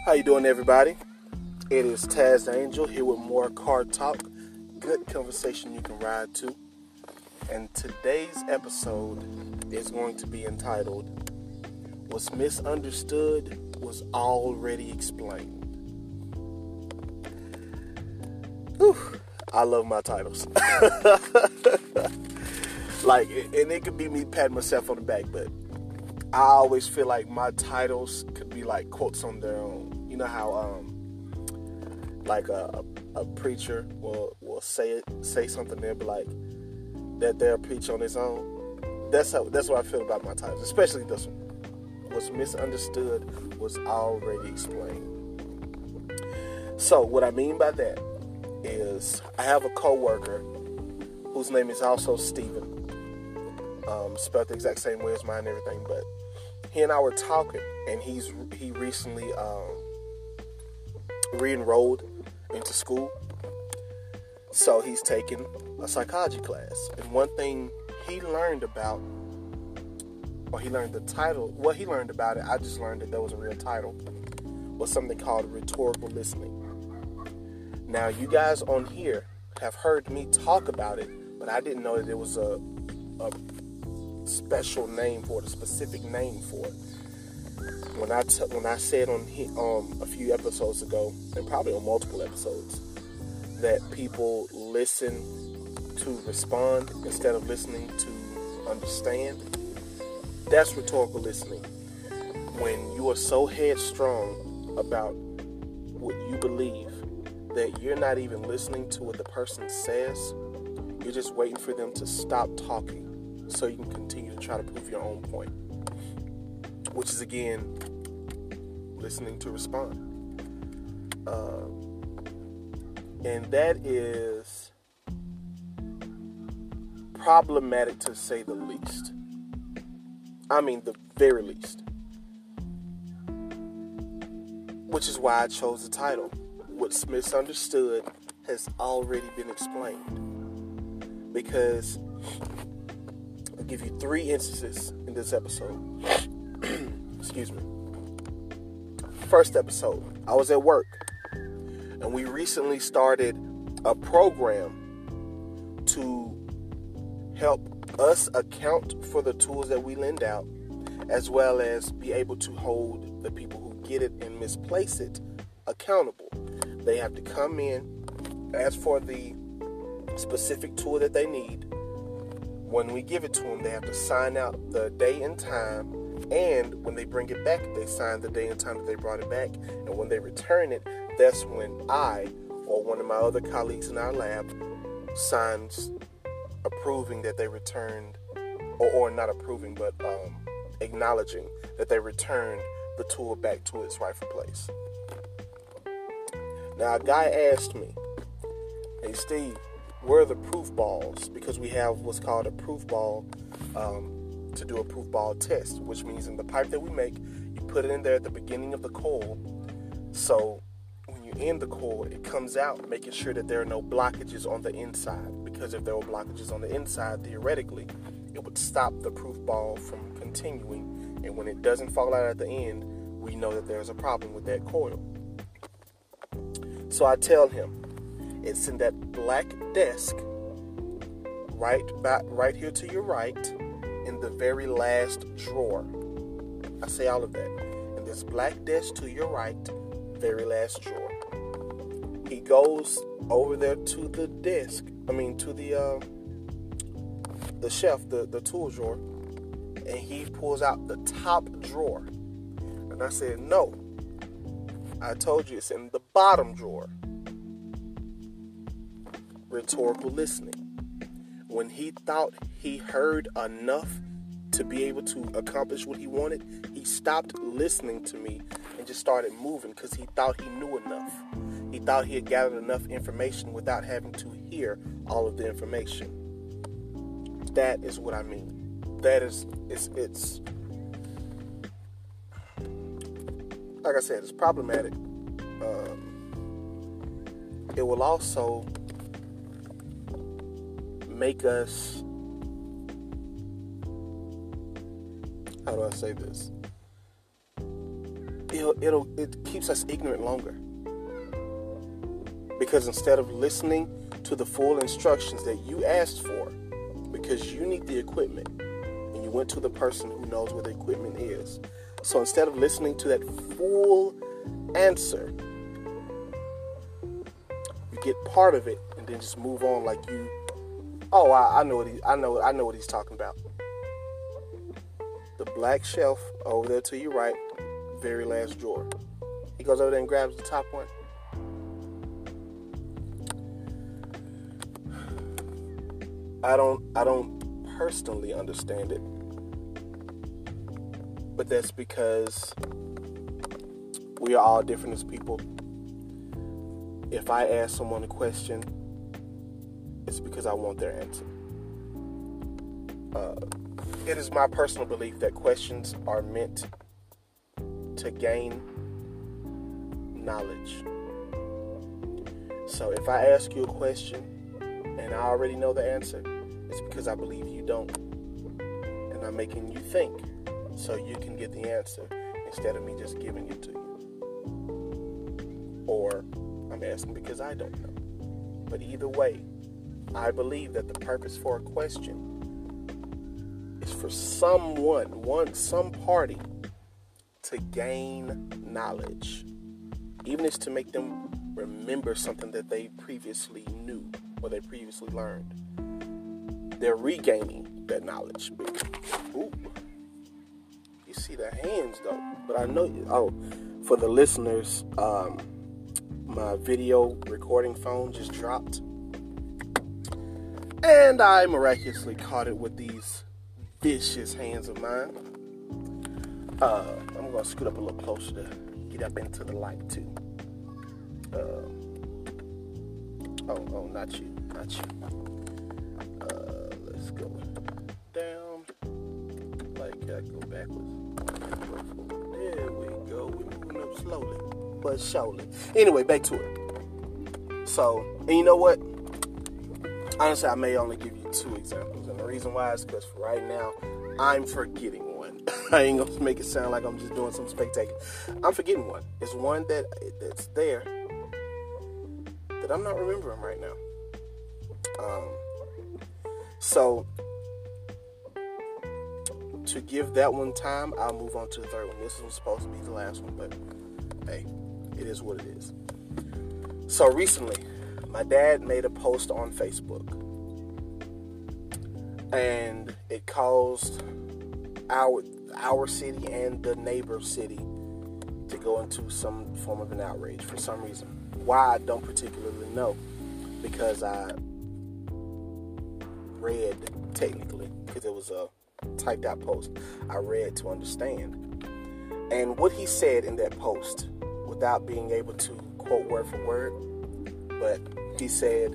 How you doing, everybody? It is Taz the Angel here with more car talk. Good conversation you can ride to. And today's episode is going to be entitled, "What's Misunderstood Was Already Explained." Whew, I love my titles. And it could be me patting myself on the back, but I always feel like my titles could be like quotes on their own. You know how a preacher will say something, they'll be like that they'll preach on his own. That's what I feel about my titles, especially this one. What's misunderstood was already explained. So what I mean by that is I have a coworker whose name is also Stephen. Spelled the exact same way as mine and everything, but he and I were talking, and he recently re-enrolled into school. So he's taking a psychology class. And one thing he learned about, or he learned the title, he learned about it, I just learned that there was a real title, was something called rhetorical listening. Now, you guys on here have heard me talk about it, but I didn't know that there was a special name for it, a specific name for it. When I said on a few episodes ago, and probably on multiple episodes, that people listen to respond instead of listening to understand, that's rhetorical listening. When you are so headstrong about what you believe that you're not even listening to what the person says, you're just waiting for them to stop talking so you can continue to try to prove your own point, which is, again, listening to respond. And that is problematic, to say the least. I mean, the very least. Which is why I chose the title, "What's Misunderstood Has Already Been Explained." Because I'll give you 3 instances in this episode. Excuse me. First episode, I was at work, and we recently started a program to help us account for the tools that we lend out, as well as be able to hold the people who get it and misplace it accountable. They have to come in, ask for the specific tool that they need. When we give it to them, they have to sign out the day and time, and when they bring it back, they sign the day and time that they brought it back. And when they return it, that's when I or one of my other colleagues in our lab signs approving that they returned, or not approving, but acknowledging that they returned the tool back to its rightful place. Now, a guy asked me, "Hey, Steve, where are the proof balls?" Because we have what's called a proof ball to do a proof ball test, which means in the pipe that we make, you put it in there at the beginning of the coil. So when you end the coil, it comes out, making sure that there are no blockages on the inside. Because if there were blockages on the inside, theoretically, it would stop the proof ball from continuing. And when it doesn't fall out at the end, we know that there's a problem with that coil. So I tell him, it's in that black desk, right here to your right, in the very last drawer. I say all of that. In this black desk to your right, very last drawer. He goes over there to the desk, to the shelf, the tool drawer, and he pulls out the top drawer. And I said, "No, I told you it's in the bottom drawer." Rhetorical listening. When he thought he heard enough to be able to accomplish what he wanted, he stopped listening to me and just started moving because he thought he knew enough. He thought he had gathered enough information without having to hear all of the information. That is what I mean. That is, it's like I said, it's problematic. It will also make us, how do I say this? it keeps us ignorant longer. Because instead of listening to the full instructions that you asked for, because you need the equipment, and you went to the person who knows what the equipment is. So instead of listening to that full answer, you get part of it and then just move on like you. Oh, I know what he's talking about. The black shelf over there to your right, very last drawer. He goes over there and grabs the top one. I don't personally understand it, but that's because we are all different as people. If I ask someone a question, it's because I want their answer. It is my personal belief that questions are meant to gain knowledge. So if I ask you a question and I already know the answer, it's because I believe you don't. And I'm making you think so you can get the answer instead of me just giving it to you. Or I'm asking because I don't know. But either way, I believe that the purpose for a question is for some party to gain knowledge. Even if it's to make them remember something that they previously knew or they previously learned. They're regaining that knowledge. Ooh. You see the hands though. But I know, for the listeners, my video recording phone just dropped. And I miraculously caught it with these vicious hands of mine. I'm going to scoot up a little closer to get up into the light too. Not you. Let's go down. Like I go backwards. There we go. We're moving up slowly, but surely. Anyway, back to it. So, and you know what? Honestly, I may only give you 2 examples. And the reason why is because for right now, I'm forgetting one. I ain't going to make it sound like I'm just doing something spectacular. I'm forgetting one. It's one that's there that I'm not remembering right now. So, to give that one time, I'll move on to the third one. This was supposed to be the last one, but hey, it is what it is. So recently, my dad made a post on Facebook, and it caused our city and the neighbor city to go into some form of an outrage for some reason. Why, I don't particularly know, because I read, technically, because it was a typed out post, I read to understand. And what he said in that post, without being able to quote word for word, but he said,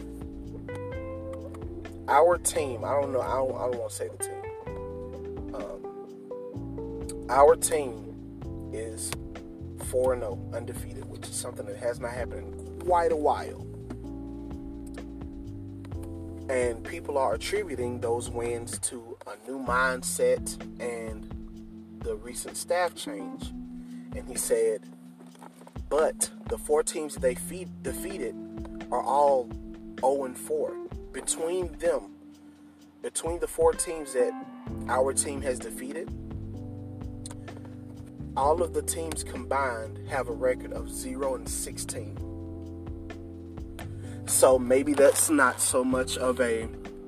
our team, I don't want to say the team. Our team is 4-0, undefeated, which is something that has not happened in quite a while. And people are attributing those wins to a new mindset and the recent staff change. And he said, but the 4 teams that they defeated are all 0-4. Between the 4 teams that our team has defeated, all of the teams combined have a record of 0-16. So maybe that's not so much of a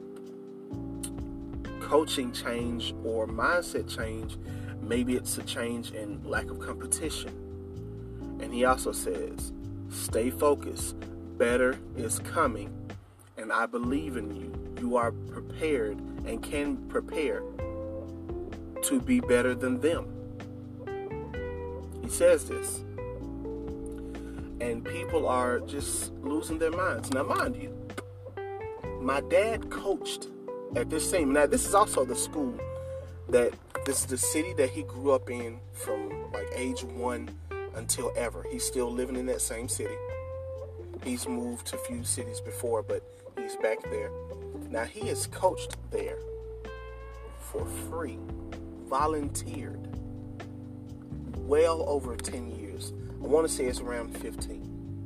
coaching change or mindset change. Maybe it's a change in lack of competition. And he also says, stay focused. Better is coming. And I believe in you. You are prepared and can prepare to be better than them. He says this. And people are just losing their minds. Now, mind you, my dad coached at this team. Now, this is also the school this is the city that he grew up in from like age 1 until ever. He's still living in that same city. He's moved to a few cities before, but he's back there. Now, he has coached there for free, volunteered well over 10 years. I want to say it's around 15.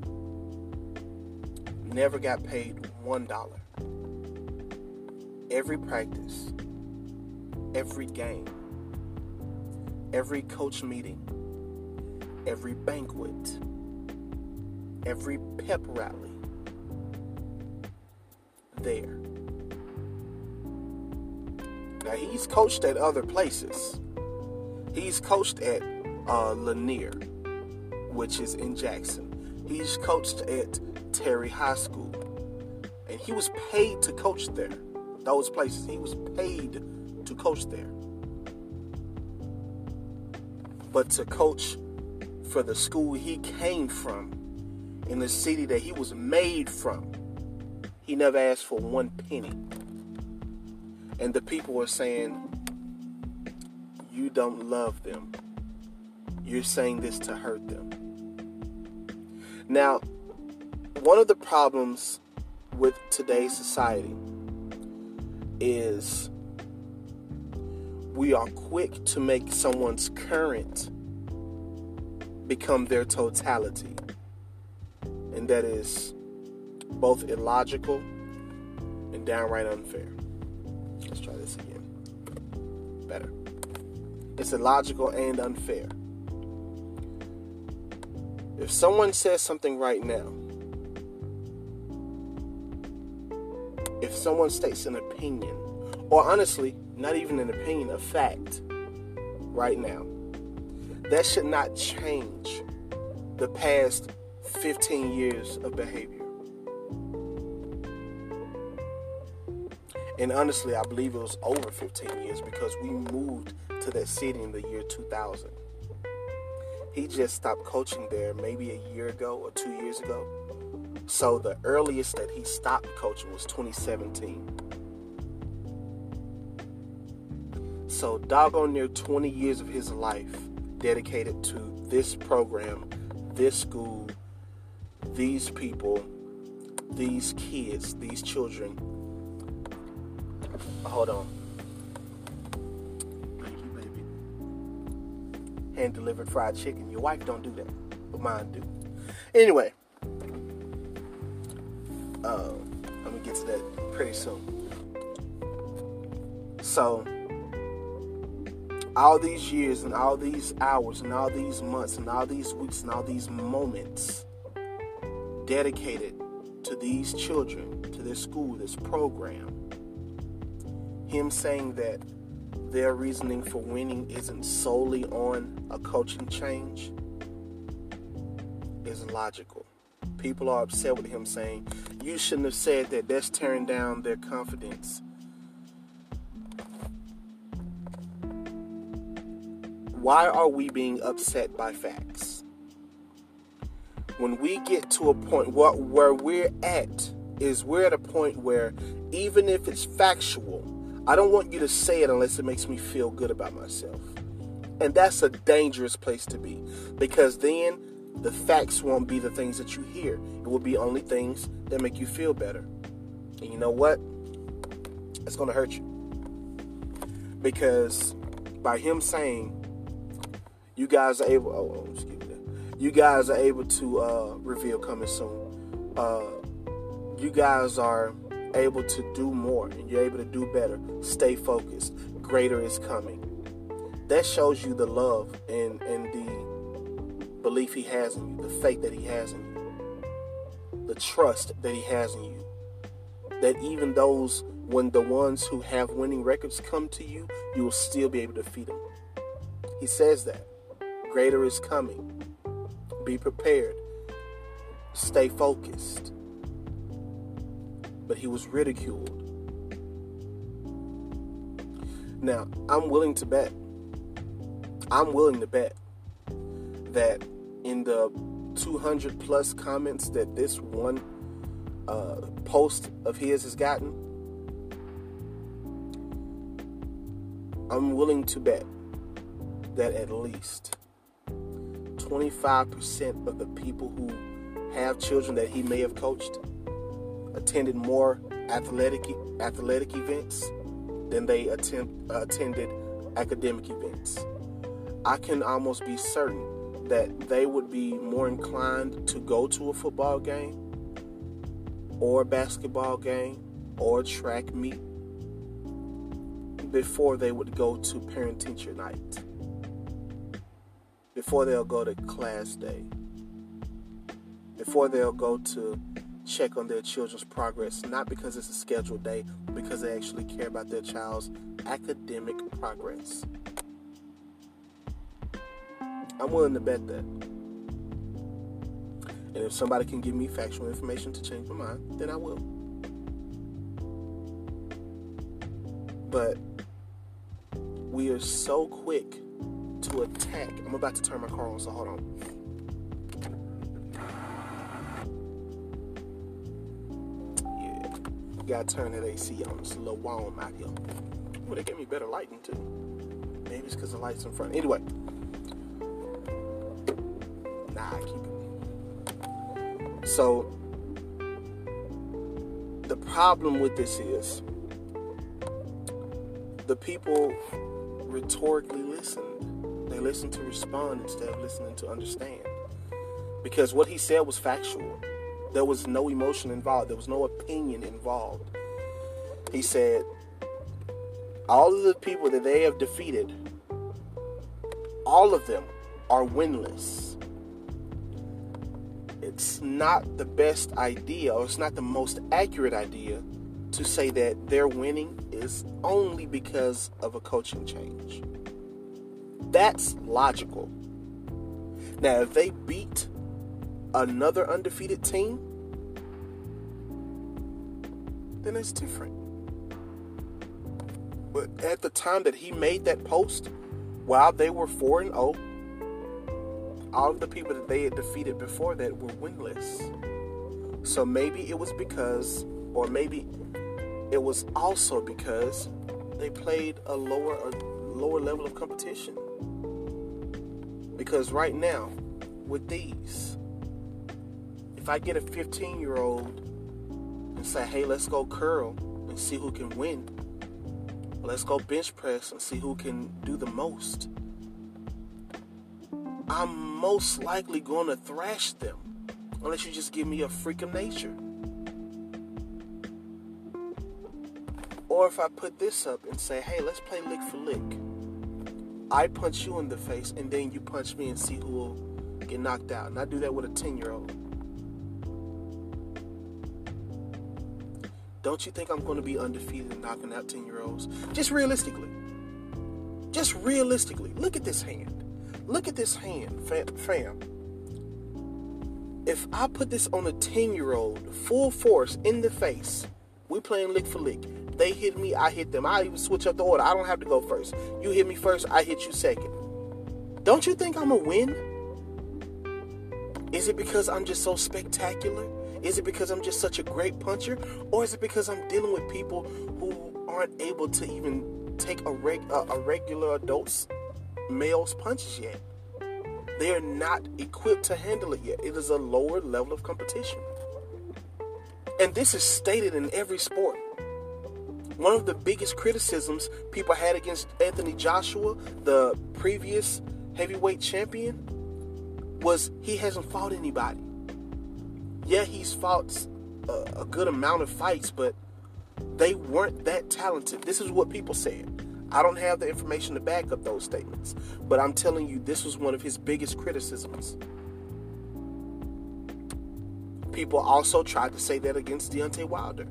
Never got paid $1. Every practice, every game, every coach meeting, every banquet, every pep rally, there. Now, he's coached at other places. He's coached at Lanier, which is in Jackson. He's coached at Terry High School. And he was paid to coach there. Those places. He was paid to coach there. But to coach for the school he came from, in the city that he was made from, he never asked for one penny. And the people were saying, you don't love them. You're saying this to hurt them. Now, one of the problems with today's society is we are quick to make someone's current become their totality. And that is both illogical and downright unfair. Let's try this again. Better. It's illogical and unfair. If someone says something right now, if someone states an opinion, or honestly, not even an opinion, a fact, right now, that should not change the past 15 years of behavior. And honestly, I believe it was over 15 years because we moved to that city in the year 2000. He just stopped coaching there maybe a year ago or 2 years ago. So the earliest that he stopped coaching was 2017. So doggone near 20 years of his life dedicated to this program, this school, these people, these kids, these children. Hold on. Thank you, baby. Hand-delivered fried chicken. Your wife don't do that, but mine do. Anyway, I'm gonna get to that pretty soon. So, all these years and all these hours and all these months and all these weeks and all these moments dedicated to these children, to this school, this program, him saying that their reasoning for winning isn't solely on a coaching change is logical. People are upset with him saying, you shouldn't have said that. That's tearing down their confidence. Why are we being upset by facts? When we get to a point where we're at, is we're at a point where even if it's factual, I don't want you to say it unless it makes me feel good about myself. And that's a dangerous place to be, because then the facts won't be the things that you hear. It will be only things that make you feel better. And you know what? It's going to hurt you. Because by him saying, you guys are able, you guys are able to reveal coming soon. You guys are able to do more and you're able to do better. Stay focused. Greater is coming. That shows you the love and the belief he has in you, the faith that he has in you, the trust that he has in you. That even those, when the ones who have winning records come to you, you will still be able to defeat them. He says that. Greater is coming. Be prepared. Stay focused. But he was ridiculed. Now, I'm willing to bet that in the 200 plus comments that this one post of his has gotten, I'm willing to bet that at least 25% of the people who have children that he may have coached attended more athletic events than they attended academic events. I can almost be certain that they would be more inclined to go to a football game or a basketball game or a track meet before they would go to parent-teacher night, before they'll go to class day, before they'll go to check on their children's progress, not because it's a scheduled day, but because they actually care about their child's academic progress. I'm willing to bet that. And if somebody can give me factual information to change my mind, then I will. But we are so quick to attack. I'm about to turn my car on, so hold on. Yeah, gotta turn that AC on. It's a little warm out here. Oh, they gave me better lighting too. Maybe it's because the light's in front. Anyway. Nah, I keep it. So, the problem with this is the people rhetorically listened. They listened to respond instead of listening to understand. Because what he said was factual. There was no emotion involved. There was no opinion involved. He said, all of the people that they have defeated, all of them are winless. It's not the best idea, or it's not the most accurate idea to say that their winning is only because of a coaching change. That's logical. Now, if they beat another undefeated team, then it's different. But at the time that he made that post, while they were 4-0, all of the people that they had defeated before that were winless. So maybe it was because, or maybe it was also because they played a lower level of competition. Because right now, with these, if I get a 15-year-old and say, hey, let's go curl and see who can win. Let's go bench press and see who can do the most. I'm most likely going to thrash them unless you just give me a freak of nature. Or if I put this up and say, hey, let's play lick for lick. I punch you in the face and then you punch me and see who will get knocked out. And I do that with a 10-year-old. Don't you think I'm going to be undefeated in knocking out 10-year-olds? Just realistically. Just realistically. Look at this hand. Look at this hand, fam. If I put this on a 10-year-old, full force, in the face, we playing lick for lick. They hit me, I hit them. I even switch up the order. I don't have to go first. You hit me first, I hit you second. Don't you think I'm a win? Is it because I'm just so spectacular? Is it because I'm just such a great puncher? Or is it because I'm dealing with people who aren't able to even take a regular adult's male's punches yet? They are not equipped to handle it yet. It is a lower level of competition. And this is stated in every sport. One of the biggest criticisms people had against Anthony Joshua, the previous heavyweight champion, was he hasn't fought anybody. Yeah, he's fought a good amount of fights, but they weren't that talented. This is what people said. I don't have the information to back up those statements, but I'm telling you, this was one of his biggest criticisms. People also tried to say that against Deontay Wilder.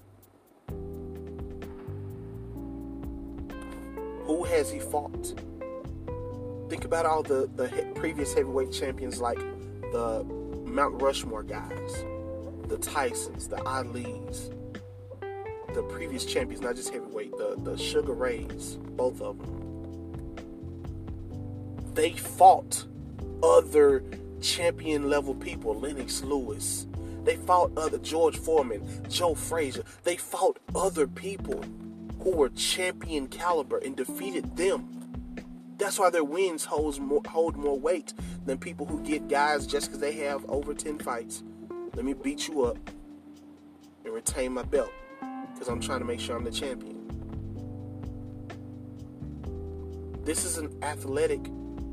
Who has he fought? Think about all the previous heavyweight champions, like the Mount Rushmore guys, the Tysons, the Alis, the previous champions, not just heavyweight, the Sugar Rays, both of them. They fought other champion level people, Lennox Lewis. They fought other George Foreman, Joe Frazier. They fought other people who were champion caliber and defeated them. That's why their wins hold more weight than people who get guys just because they have over 10 fights. Let me beat you up and retain my belt because I'm trying to make sure I'm the champion. This is an athletic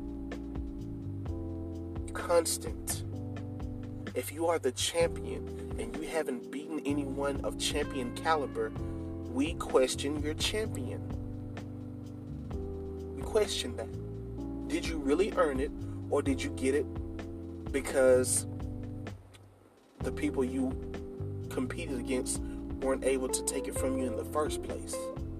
constant. If you are the champion and you haven't beaten anyone of champion caliber, we question your champion. We question that. Did you really earn it, or did you get it because the people you competed against weren't able to take it from you in the first place?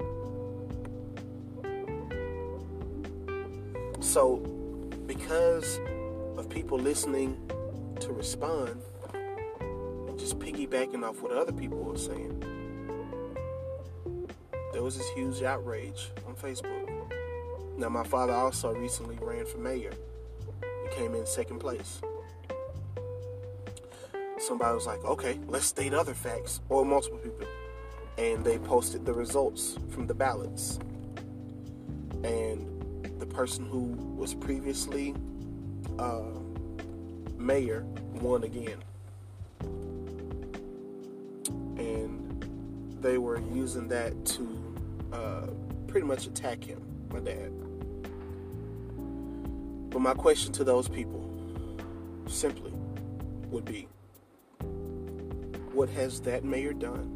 So, because of people listening to respond and just piggybacking off what other people were saying, there was this huge outrage on Facebook. Now, my father also recently ran for mayor. He came in second place. Somebody was like, okay, let's state other facts, or multiple people. And they posted the results from the ballots. And the person who was previously mayor won again. And they were using that to pretty much attack him, my dad. But my question to those people simply would be, what has that mayor done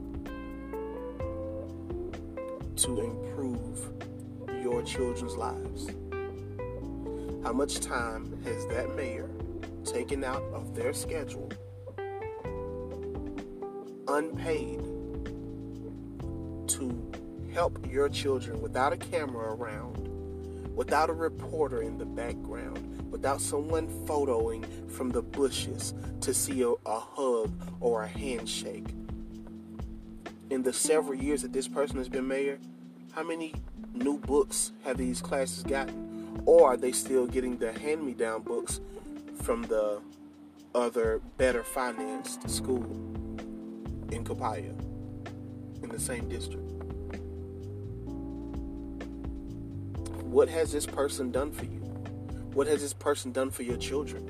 to improve your children's lives? How much time has that mayor taken out of their schedule, unpaid, to help your children without a camera around, without a reporter in the background, without someone photoing from the bushes to see a hug or a handshake? In the several years that this person has been mayor, how many new books have these classes gotten? Or are they still getting the hand-me-down books from the other better financed school in Copiah, in the same district? What has this person done for you? What has this person done for your children?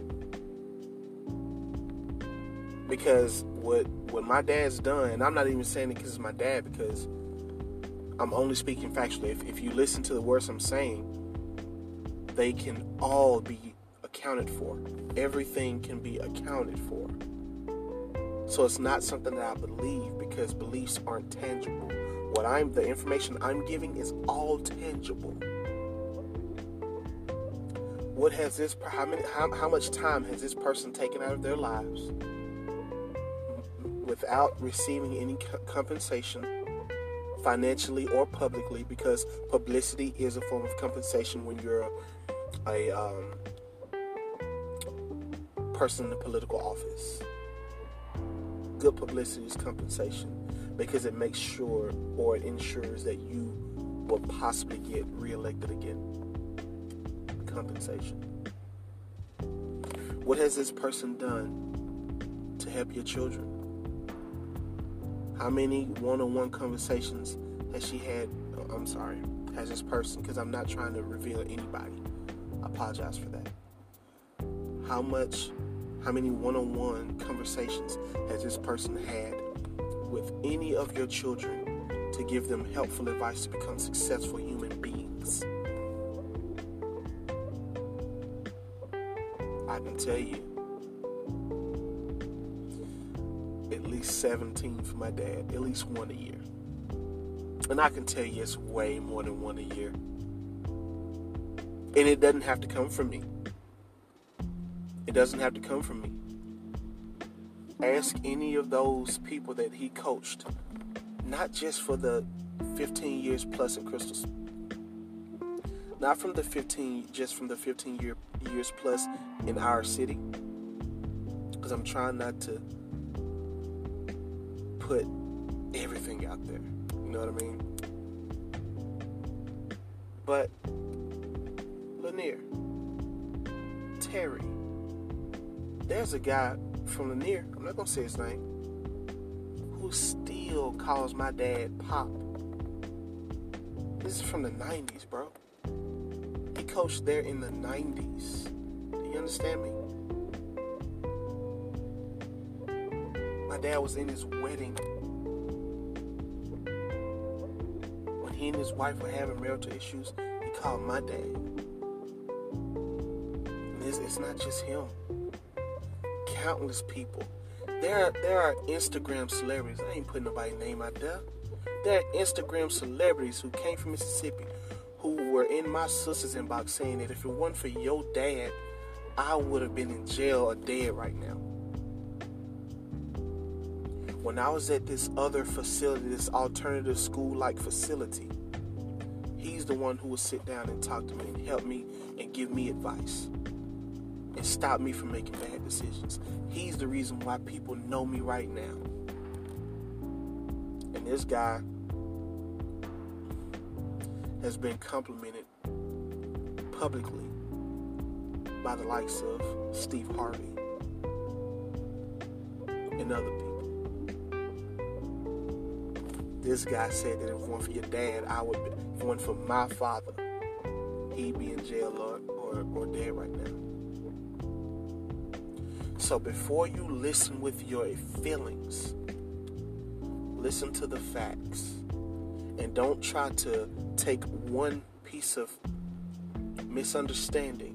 Because what my dad's done, and I'm not even saying it because it's my dad, because I'm only speaking factually. If you listen to the words I'm saying, they can all be accounted for. Everything can be accounted for. So it's not something that I believe, because beliefs aren't tangible. The information I'm giving is all tangible. What has this? How much time has this person taken out of their lives without receiving any compensation, financially or publicly? Because publicity is a form of compensation when you're a person in a political office. Good publicity is compensation, because it makes sure, or it ensures, that you will possibly get reelected again. Compensation. What has this person done to help your children? How many one-on-one conversations has she had? Has this person, because I'm not trying to reveal anybody. I apologize for that. How many one-on-one conversations has this person had with any of your children to give them helpful advice to become successful human beings? I can tell you, at least 17 for my dad, at least one a year. And I can tell you it's way more than one a year. And it doesn't have to come from me. It doesn't have to come from me. Ask any of those people that he coached, not just for the 15 years plus in Crystals. Not from the 15 years plus in our city. Because I'm trying not to put everything out there. You know what I mean? But Lanier, Terry, there's a guy from Lanier, I'm not going to say his name, who still calls my dad Pop. This is from the 90s, bro. He coached there in the 90s. Do you understand me? My dad was in his wedding when he and his wife were having marital issues. He called my dad. And it's not just him. countless people. There are Instagram celebrities. I ain't putting nobody's name out there. There are Instagram celebrities who came from Mississippi who were in my sister's inbox saying that if it wasn't for your dad, I would have been in jail or dead right now. When I was at this other facility, this alternative school-like facility, he's the one who would sit down and talk to me and help me and give me advice and stop me from making bad decisions. He's the reason why people know me right now. And this guy has been complimented publicly by the likes of Steve Harvey and other people. This guy said that if it weren't for your dad, if it weren't for my father, he'd be in jail or dead right now. So before you listen with your feelings, listen to the facts. And don't try to take one piece of misunderstanding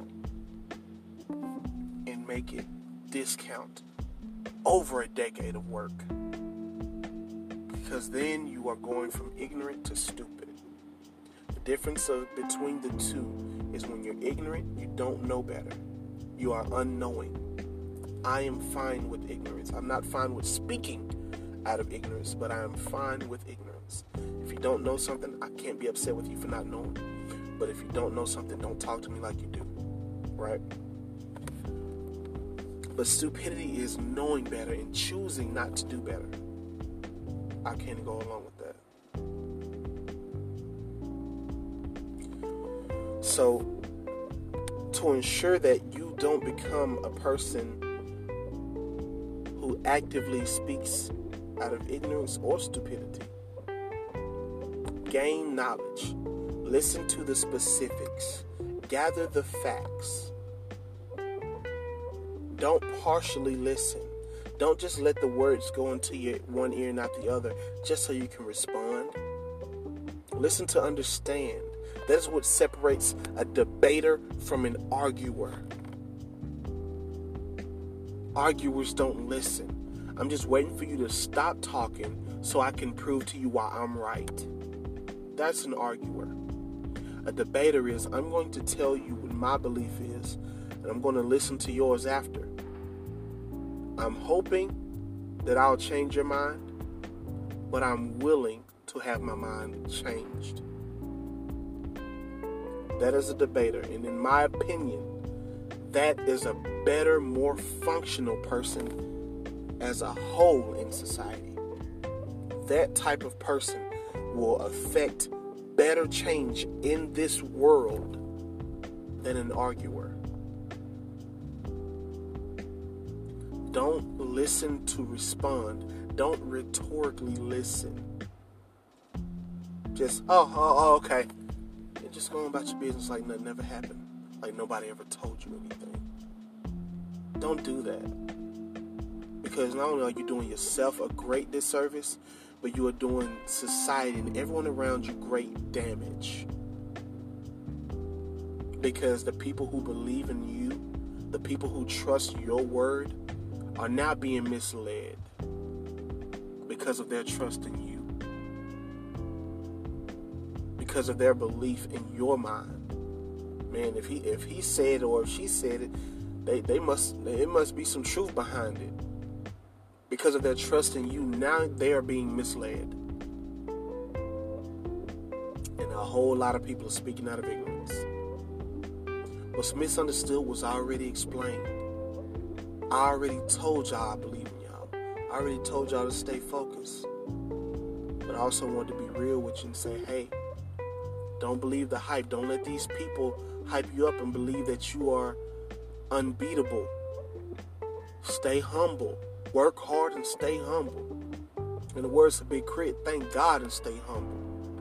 and make it discount over a decade of work. Because then you are going from ignorant to stupid. The difference between the two is when you're ignorant, you don't know better. You are unknowing. I am fine with ignorance. I'm not fine with speaking out of ignorance, but I am fine with ignorance. If you don't know something, I can't be upset with you for not knowing. But if you don't know something, don't talk to me like you do. Right? But stupidity is knowing better and choosing not to do better. I can't go along with that. So, to ensure that you don't become a person who actively speaks out of ignorance or stupidity, gain knowledge, listen to the specifics, gather the facts. Don't partially listen. Don't just let the words go into your one ear and not the other just so you can respond. Listen to understand. That is what separates a debater from an arguer. Arguers don't listen. I'm just waiting for you to stop talking so I can prove to you why I'm right. That's an arguer. A debater is, I'm going to tell you what my belief is, and I'm going to listen to yours after. I'm hoping that I'll change your mind, but I'm willing to have my mind changed. That is a debater, and in my opinion, that is a better, more functional person as a whole in society. That type of person will affect better change in this world than an arguer. Don't listen to respond. Don't rhetorically listen. Just, okay. And just go about your business like nothing ever happened. Like nobody ever told you anything. Don't do that. Because not only are you doing yourself a great disservice, but you are doing society and everyone around you great damage. Because the people who believe in you, the people who trust your word, are now being misled because of their trust in you, because of their belief in your mind. Man, if he said or if she said it, it must be some truth behind it. Because of their trust in you, now they are being misled, and a whole lot of people are speaking out of ignorance. What's misunderstood was already explained. I already told y'all I believe in y'all. I already told y'all to stay focused. But I also wanted to be real with you and say, hey, don't believe the hype. Don't let these people hype you up and believe that you are unbeatable. Stay humble. Work hard and stay humble. In the words of Big Crit, thank God and stay humble.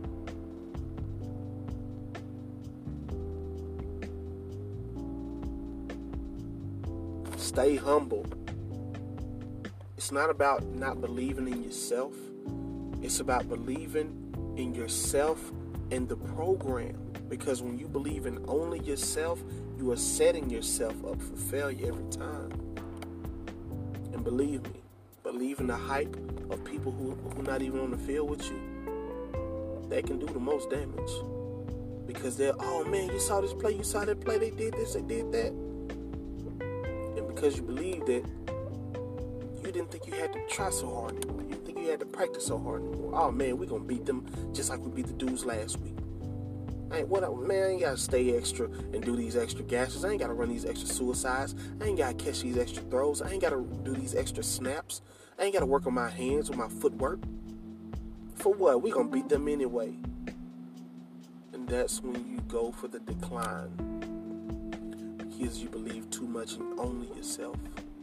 Stay humble. It's not about not believing in yourself. It's about believing in yourself and the program. Because when you believe in only yourself, you are setting yourself up for failure every time. believe me, believing the hype of people who not even on the field with you, they can do the most damage. Because they're, oh man, you saw this play, you saw that play, they did this, they did that. And because you believed it, you didn't think you had to try so hard anymore. You didn't think you had to practice so hard anymore. Oh man, we're going to beat them just like we beat the dudes last week. I ain't got to stay extra and do these extra gashes. I ain't got to run these extra suicides. I ain't got to catch these extra throws. I ain't got to do these extra snaps. I ain't got to work on my hands or my footwork. For what? We're going to beat them anyway. And that's when you go for the decline. Because you believe too much in only yourself.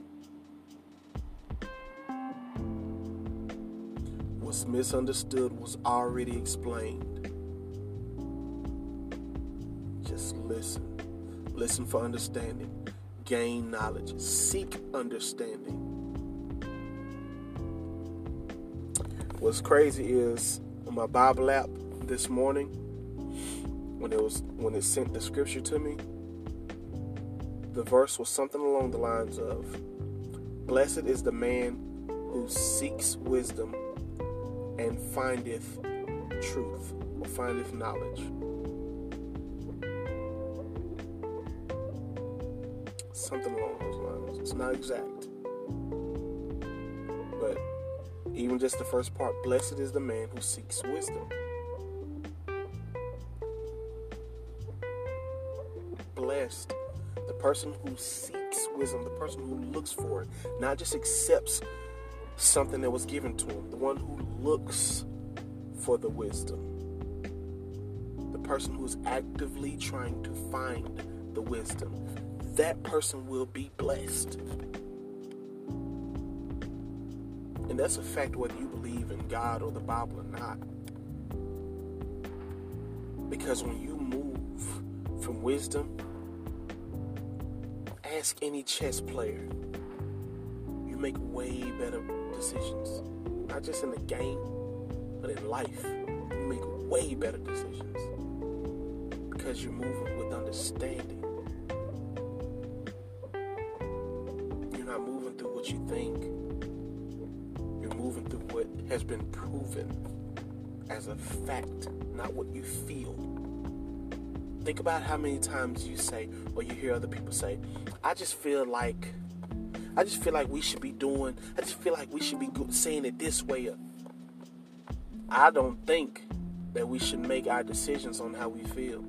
What's misunderstood was already explained. Just listen. Listen for understanding. Gain knowledge. Seek understanding. What's crazy is on my Bible app this morning, when it sent the scripture to me, the verse was something along the lines of, "Blessed is the man who seeks wisdom and findeth truth," or findeth knowledge. Something along those lines. It's not exact. But even just the first part, blessed is the man who seeks wisdom. Blessed. The person who seeks wisdom, the person who looks for it, not just accepts something that was given to him, the one who looks for the wisdom. The person who is actively trying to find the wisdom. That person will be blessed. And that's a fact whether you believe in God or the Bible or not. Because when you move from wisdom, ask any chess player, you make way better decisions. Not just in the game, but in life. You make way better decisions. Because you're moving with understanding. You're not moving through what you think. You're moving through what has been proven as a fact, not what you feel. Think about how many times you say, or you hear other people say, I just feel like we should be saying it this way. I don't think that we should make our decisions on how we feel.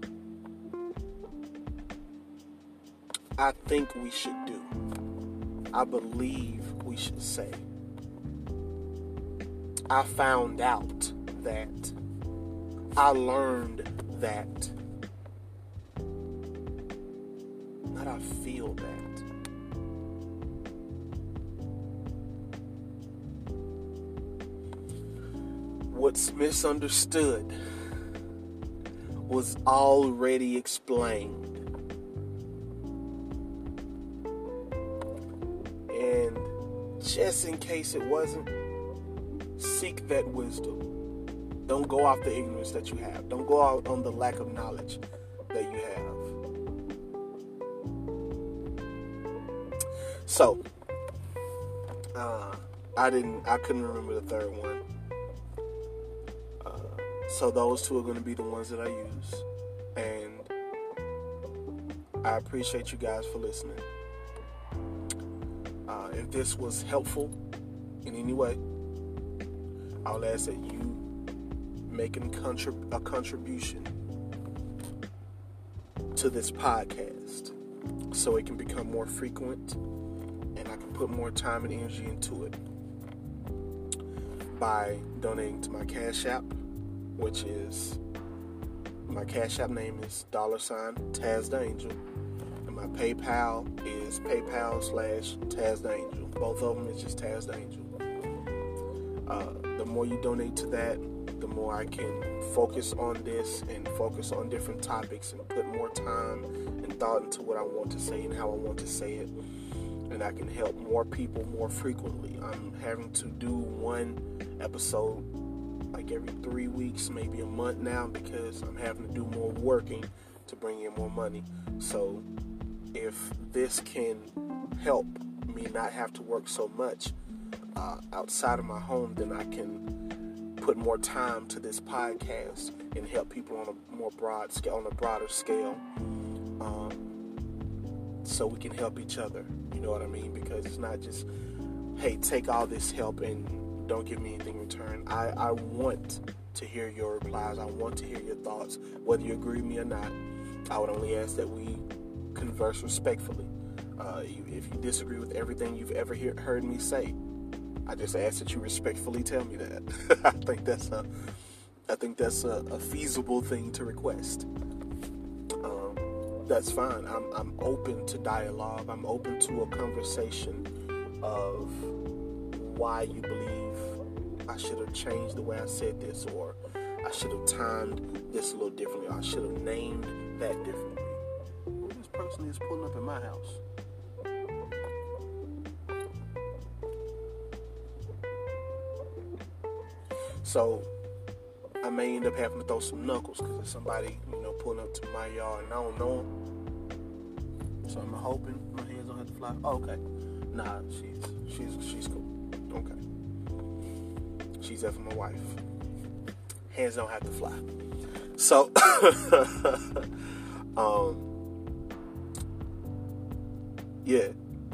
I think we should do. I believe we should say. I found out that. I learned that. Not I feel that. What's misunderstood was already explained. And just in case it wasn't, seek that wisdom. Don't go off the ignorance that you have. Don't go out on the lack of knowledge that you have. So, I couldn't remember the third one. So those two are going to be the ones that I use. And I appreciate you guys for listening. If this was helpful in any way, I'll ask that you make a contribution to this podcast so it can become more frequent and I can put more time and energy into it by donating to my Cash App, which is, my Cash App name is $TazTheAngel, and my PayPal is PayPal/TazTheAngel. Both of them is just TazTheAngel. The more you donate to that, the more I can focus on this and focus on different topics and put more time and thought into what I want to say and how I want to say it. And I can help more people more frequently. I'm having to do one episode like every 3 weeks, maybe a month now, because I'm having to do more working to bring in more money. So if this can help me not have to work so much outside of my home, then I can put more time to this podcast and help people on a more broad scale, on a broader scale, so we can help each other. You know what I mean? Because it's not just, hey, take all this help and don't give me anything in return. I want to hear your replies. I want to hear your thoughts, whether you agree with me or not. I would only ask that we converse respectfully. If you disagree with everything you've ever heard me say, I just ask that you respectfully tell me that. I think that's a feasible thing to request. That's fine. I'm open to dialogue. I'm open to a conversation of why you believe I should have changed the way I said this, or I should have timed this a little differently, or I should have named that differently. Well, this person is pulling up in my house. So I may end up having to throw some knuckles because there's somebody, pulling up to my yard and I don't know them. So I'm hoping my hands don't have to fly. Oh, okay. Nah, she's cool. Okay. She's effing my wife. Hands don't have to fly. So, yeah.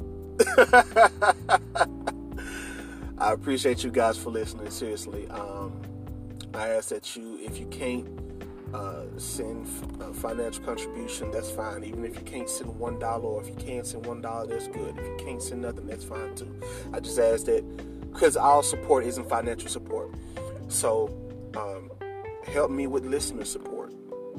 I appreciate you guys for listening. Seriously. I ask that you, if you can't send a financial contribution, that's fine. Even if you can't send $1, or if you can't send $1, that's good. If you can't send nothing, that's fine too. I just ask that, because all support isn't financial support. So help me with listener support.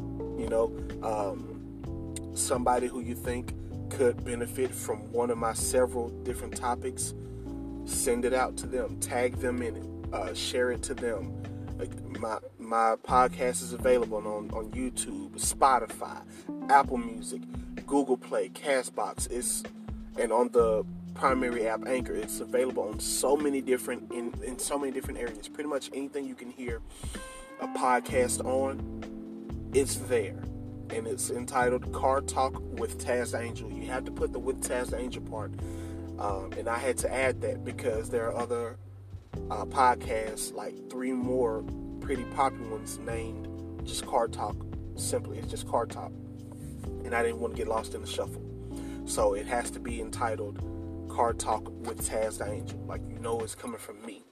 Somebody who you think could benefit from one of my several different topics, send it out to them, tag them in it, share it to them. My podcast is available on YouTube, Spotify, Apple Music, Google Play, Castbox. And on the primary app Anchor. It's available on so many different in so many different areas. Pretty much anything you can hear a podcast on, it's there. And it's entitled Car Talk with Taz the Angel. You have to put the with Taz the Angel part. And I had to add that because there are other podcasts, like 3 more pretty popular ones named just Car Talk. Simply, it's just Car Talk. And I didn't want to get lost in the shuffle. So it has to be entitled Car Talk with Taz the Angel. Like, it's coming from me.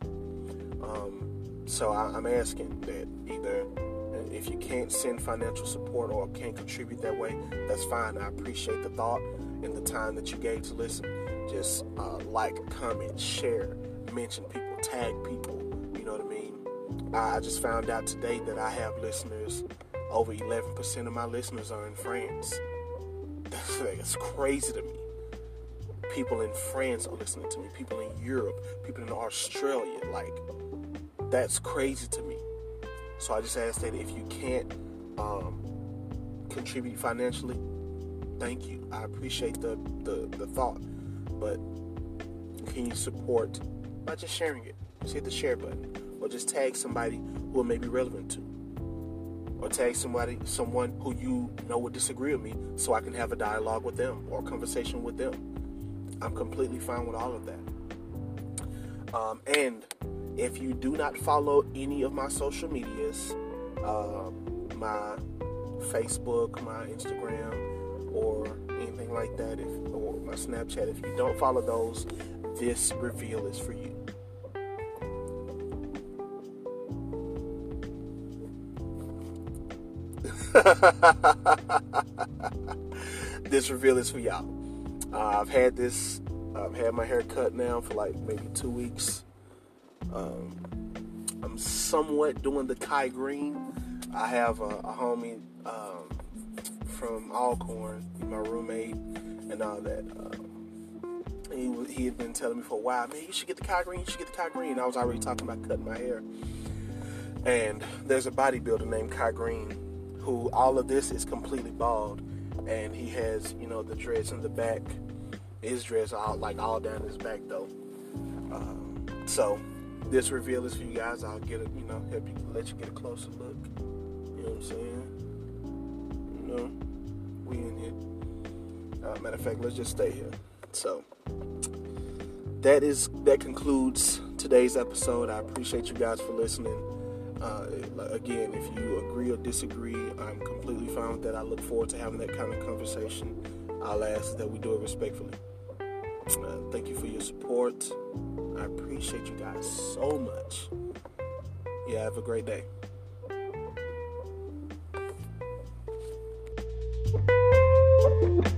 So I'm asking that either, if you can't send financial support or can't contribute that way, that's fine. I appreciate the thought and the time that you gave to listen. Just like, comment, share, mention people, tag people. You know what I mean? I just found out today that I have listeners. Over 11% of my listeners are in France. That's crazy to me. People in France are listening to me. People in Europe. People in Australia. Like, that's crazy to me. So I just ask that if you can't contribute financially, thank you. I appreciate the thought. But can you support by just sharing it? Just hit the share button. Or just tag somebody who it may be relevant to. Or tag someone who would disagree with me, so I can have a dialogue with them or a conversation with them. I'm completely fine with all of that. And if you do not follow any of my social medias, my Facebook, my Instagram, or anything like that, or my Snapchat, if you don't follow those, this reveal is for you. This reveal is for y'all. I've had my hair cut now for like maybe 2 weeks. I'm somewhat doing the Kai Green. I have a homie from Alcorn, my roommate, and all that. He had been telling me for a while, man, you should get the Kai Green. You should get the Kai Green. I was already talking about cutting my hair. And there's a bodybuilder named Kai Green, who all of this is completely bald, and he has, the dreads in the back. His dreads are all down his back though. So this reveal is for you guys. I'll get it, help you, let you get a closer look. You know what I'm saying? We in here. Matter of fact, let's just stay here. So that concludes today's episode. I appreciate you guys for listening. Again, if you agree or disagree, I'm completely fine with that. I look forward to having that kind of conversation. I'll ask that we do it respectfully. Thank you for your support. I appreciate you guys so much. Yeah, have a great day.